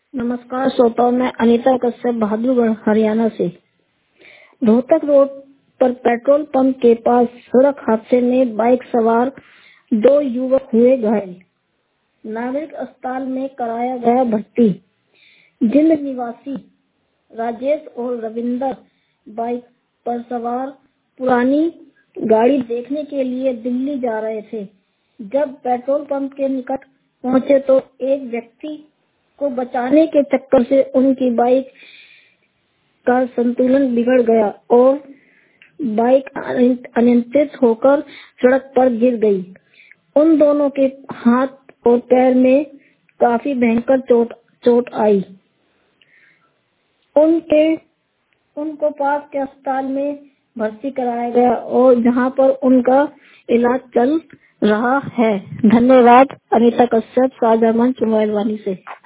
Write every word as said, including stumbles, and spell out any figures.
नमस्कार श्रोताओं, मैं अनीता कश्यप बहादुरगढ़ हरियाणा से। रोहतक रोड पर पेट्रोल पंप के पास सड़क हादसे में बाइक सवार दो युवक हुए घायल। नागरिक अस्पताल में कराया गया भर्ती। जिंद निवासी राजेश और रविंदर बाइक पर सवार पुरानी गाड़ी देखने के लिए दिल्ली जा रहे थे। जब पेट्रोल पंप के निकट पहुंचे तो एक व्यक्ति को बचाने के चक्कर से उनकी बाइक का संतुलन बिगड़ गया और बाइक अनियंत्रित होकर सड़क पर गिर गई। उन दोनों के हाथ और पैर में काफी भयंकर चोट चोट आई। उनके उनको पास के अस्पताल में भर्ती कराया गया और जहां पर उनका इलाज चल रहा है। धन्यवाद। अनीता कश्यप, साझा मंच मोबाइल वाणी से।